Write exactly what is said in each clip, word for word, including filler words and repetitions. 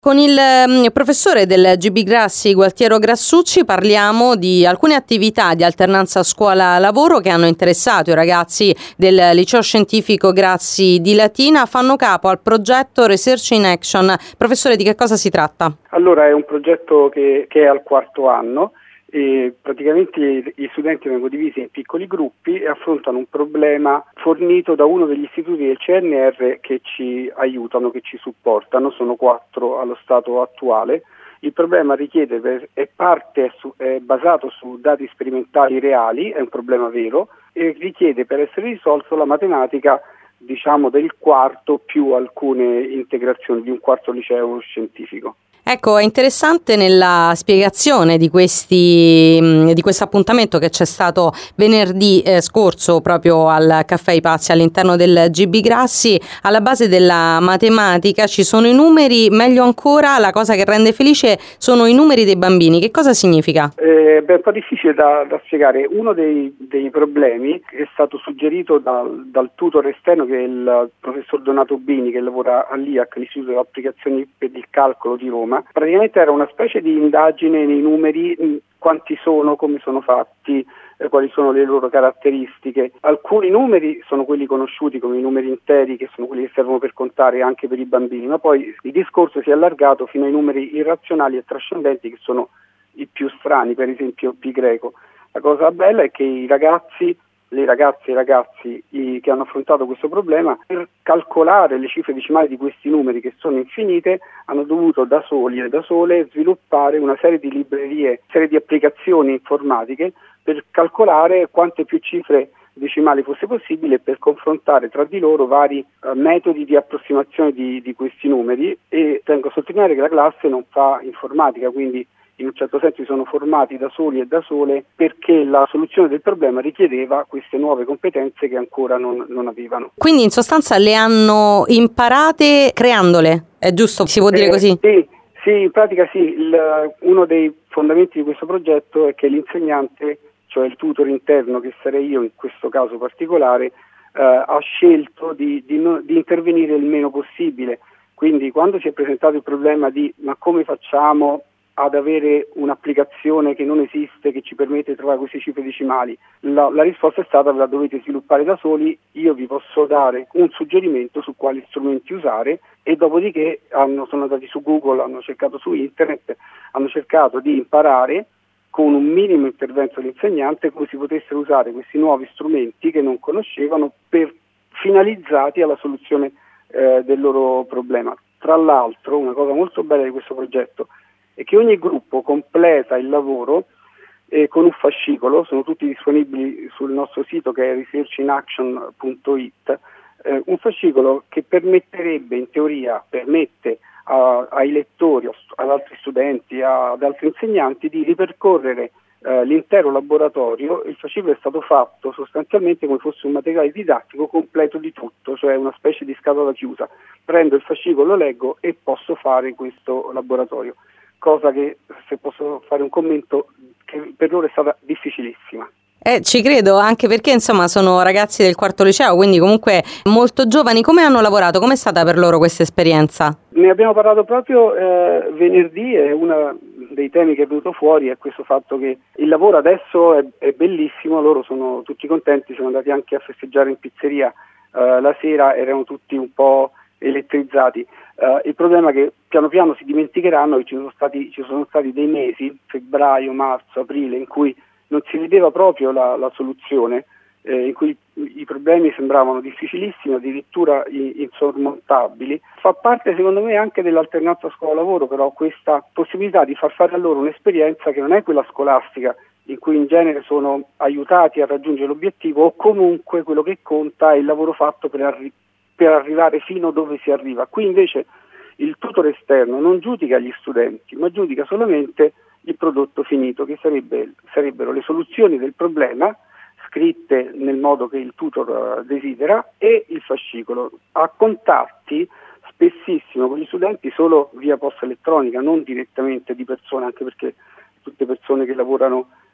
Con il um, professore del G B Grassi, Gualtiero Grassucci, parliamo di alcune attività di alternanza scuola-lavoro che hanno interessato i ragazzi del Liceo Scientifico Grassi di Latina. Fanno capo al progetto Research in Action. Professore, di che cosa si tratta? Allora, è un progetto che, che è al quarto anno e praticamente gli studenti vengono divisi in piccoli gruppi e affrontano un problema fornito da uno degli istituti del C N R che ci aiutano, che ci supportano. Sono quattro allo stato attuale. Il problema richiede, è parte è, su, è basato su dati sperimentali reali, è un problema vero, e richiede per essere risolto la matematica, diciamo, del quarto più alcune integrazioni di un quarto liceo scientifico. Ecco, è interessante nella spiegazione di questi di questo appuntamento che c'è stato venerdì eh, scorso proprio al Caffè I Pazzi all'interno del G B Grassi. Alla base della matematica ci sono i numeri, meglio ancora la cosa che rende felice sono i numeri dei bambini. Che cosa significa? Eh, beh, è un po' difficile da, da spiegare. Uno dei, dei problemi è stato suggerito dal, dal tutor esterno, che è il professor Donato Bini, che lavora all'I A C, l'Istituto di Applicazioni per il Calcolo di Roma. Praticamente era una specie di indagine nei numeri, quanti sono, come sono fatti, eh, quali sono le loro caratteristiche. Alcuni numeri sono quelli conosciuti come i numeri interi, che sono quelli che servono per contare anche per i bambini, ma poi il discorso si è allargato fino ai numeri irrazionali e trascendenti, che sono i più strani, per esempio pi greco. La cosa bella è che i ragazzi, le ragazze e i ragazzi i, che hanno affrontato questo problema, per calcolare le cifre decimali di questi numeri, che sono infinite, hanno dovuto da soli e da sole sviluppare una serie di librerie, serie di applicazioni informatiche per calcolare quante più cifre decimali fosse possibile, per confrontare tra di loro vari uh, metodi di approssimazione di, di questi numeri. E tengo a sottolineare che la classe non fa informatica, quindi in un certo senso si sono formati da soli e da sole, perché la soluzione del problema richiedeva queste nuove competenze che ancora non, non avevano. Quindi in sostanza le hanno imparate creandole, è giusto? Si può dire eh, così? Sì, sì, in pratica sì. Il, uno dei fondamenti di questo progetto è che l'insegnante, cioè il tutor interno, che sarei io in questo caso particolare, eh, ha scelto di, di, no, di intervenire il meno possibile. Quindi quando si è presentato il problema di ma come facciamo ad avere un'applicazione che non esiste, che ci permette di trovare queste cifre decimali, la, la risposta è stata: ve la dovete sviluppare da soli, io vi posso dare un suggerimento su quali strumenti usare. E dopodiché hanno, sono andati su Google, hanno cercato su internet, hanno cercato di imparare con un minimo intervento dell'insegnante come si potessero usare questi nuovi strumenti che non conoscevano, per finalizzati alla soluzione eh, del loro problema. Tra l'altro, una cosa molto bella di questo progetto è che ogni gruppo completa il lavoro eh, con un fascicolo. Sono tutti disponibili sul nostro sito, che è research in action punto it, eh, un fascicolo che permetterebbe, in teoria, permette a, ai lettori, ad altri studenti, a, ad altri insegnanti di ripercorrere eh, l'intero laboratorio. Il fascicolo è stato fatto sostanzialmente come fosse un materiale didattico completo di tutto, cioè una specie di scatola chiusa. Prendo il fascicolo, lo leggo e posso fare questo laboratorio. Cosa che, se posso fare un commento, che per loro è stata difficilissima. Eh, ci credo, anche perché insomma sono ragazzi del quarto liceo, quindi comunque molto giovani. Come hanno lavorato? Com'è stata per loro questa esperienza? Ne abbiamo parlato proprio eh, venerdì, e uno dei temi che è venuto fuori è questo fatto che il lavoro adesso è, è bellissimo, loro sono tutti contenti, sono andati anche a festeggiare in pizzeria eh, la sera, erano tutti un po' elettrizzati. Uh, il problema è che piano piano si dimenticheranno che ci sono stati, ci sono stati dei mesi, febbraio, marzo, aprile, in cui non si vedeva proprio la, la soluzione, eh, in cui i problemi sembravano difficilissimi, addirittura insormontabili. Fa parte, secondo me, anche dell'alternanza scuola-lavoro, però, questa possibilità di far fare a loro un'esperienza che non è quella scolastica, in cui in genere sono aiutati a raggiungere l'obiettivo, o comunque quello che conta è il lavoro fatto per arrivare per arrivare fino dove si arriva. Qui invece il tutor esterno non giudica gli studenti, ma giudica solamente il prodotto finito, che sarebbe, sarebbero le soluzioni del problema scritte nel modo che il tutor desidera, e il fascicolo. Ha contatti spessissimo con gli studenti solo via posta elettronica, non direttamente di persona, anche perché tutte persone che lavorano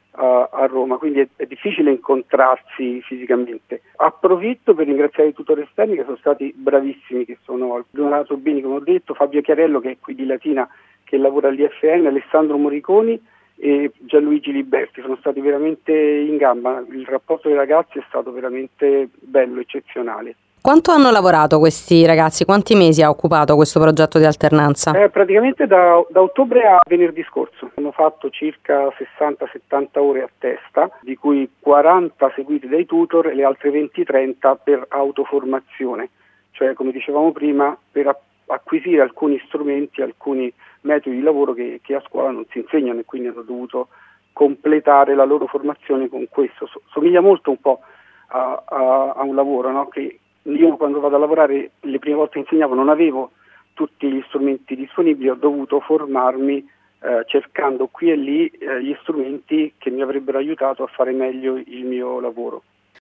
a, a Roma, quindi è, è difficile incontrarsi fisicamente. Approfitto per ringraziare i tutori esterni che sono stati bravissimi, che sono Donato Bini, come ho detto, Fabio Chiarello che è qui di Latina, che lavora all'I F N, Alessandro Moriconi e Gianluigi Liberti, sono stati veramente in gamba, il rapporto dei ragazzi è stato veramente bello, eccezionale. Quanto hanno lavorato questi ragazzi? Quanti mesi ha occupato questo progetto di alternanza? Eh, praticamente da, da ottobre a venerdì scorso. Hanno fatto circa sessanta settanta ore a testa, di cui quaranta seguiti dai tutor e le altre venti trenta per autoformazione, cioè come dicevamo prima per acquisire alcuni strumenti, alcuni metodi di lavoro che, che a scuola non si insegnano e quindi hanno dovuto completare la loro formazione con questo. So, somiglia molto un po' a, a, a un lavoro, no? Che io quando vado a lavorare le prime volte insegnavo, non avevo tutti gli strumenti disponibili, ho dovuto formarmi eh, cercando qui e lì eh, gli strumenti che mi avrebbero aiutato a fare meglio il mio lavoro.